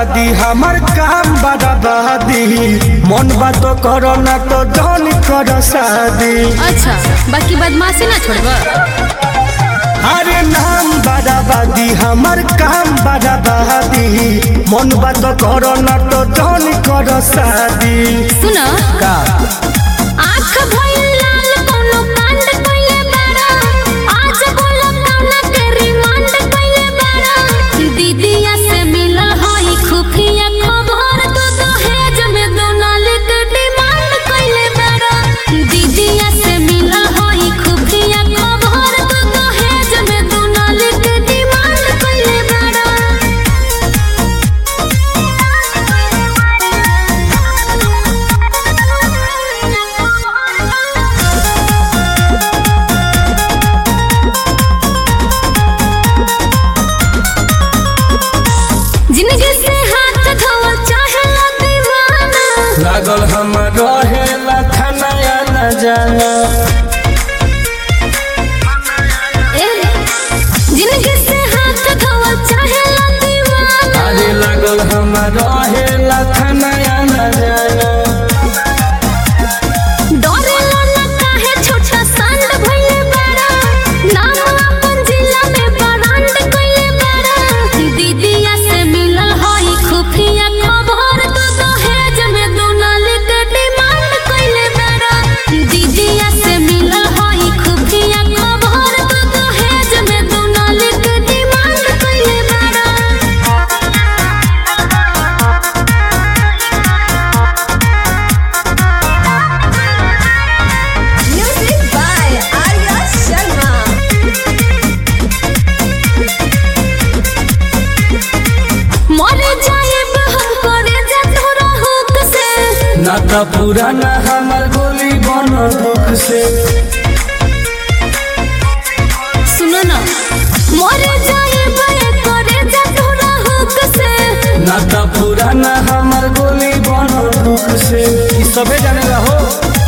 बराबादी हमार काम बराबादी मन बात करो ना तो धन करो शादी। अच्छा बाकी बदमाशी ना छोड़बा। अरे नाम बराबादी हमार काम बराबादी मन बात करो ना तो धन करो शादी। सुना का आँख भइल लाल कोनो कांड कइले बाड़ा आज बोला कौना के रिमांड कइले बाड़ा दीदिया से मिलल हई खुफिया खबर तो दहेज में दोनाले के डिमांड कइले बाड़ा दीदिया से मिलल हई खुफिया खबर तो दहेज में दोनाले के डिमांड कइले बाड़ा। जिंदगी से हाथ धोवल चाहेला दीवाना लागल हम रहेला खाना न जाना। जिंदगी से हाथ धोवल चाहेला दीवाना अरे लागल हम रहेला खाना न जाना। डरेला ना काहे छोटा सांड भइले बाड़ा नाम अपन जिला में ब्रांड कइले बाड़ा दीदिया से मिलल हई खुफिया खबर तो दहेज में दोनाले के डिमांड कइले बाड़ा दीदिया से मिलल हई खुफिया खबर तो दहेज में दोनाले के डिमांड कइले बाड़ा। Music by Arya Sharma. मरे जाएब हम करे जा तोरा हुक से नाता पुराना हमार गोली बन दुख से। सुनो ना मरे जाएब करे जा तोरा हुक से नाता पुराना हमार गोली बन दुख से। ई सबे जानेला हो